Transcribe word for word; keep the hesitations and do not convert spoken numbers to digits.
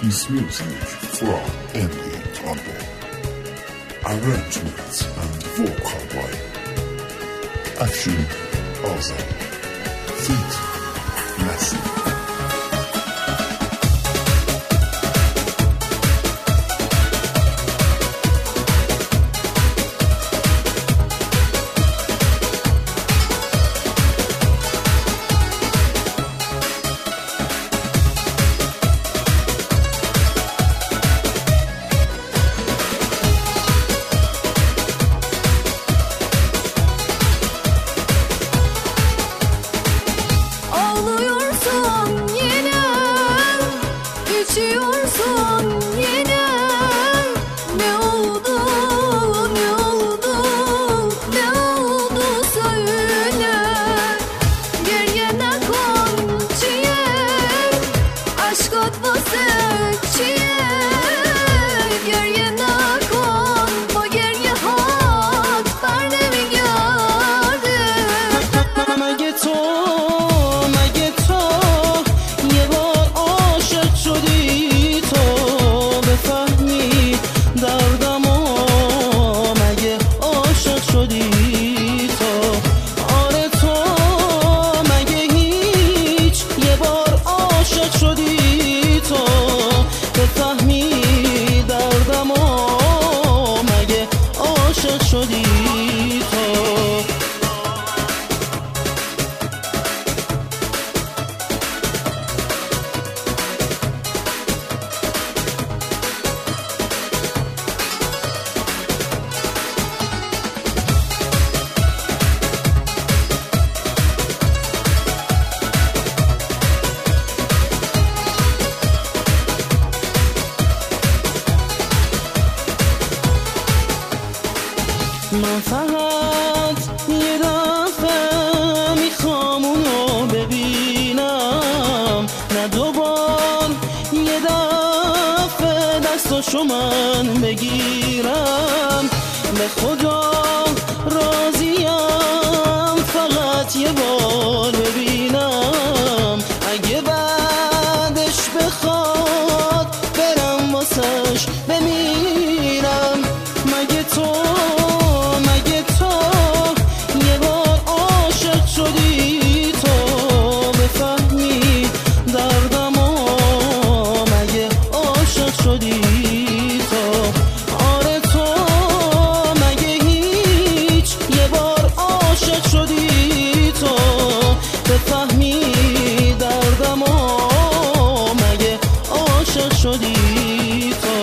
This music from Emily Tambo. Arrangements and vocal by Action Azam. Feat Massive. من فقط یه دفعه میخوام اونو ببینم، نه دوبار یه دفعه دستاشو من بگیرم. به خدا راضیم فقط یه بار ببینم، اگه بعدش بخواد برم واسش بمیرم. مگه تو شدی تو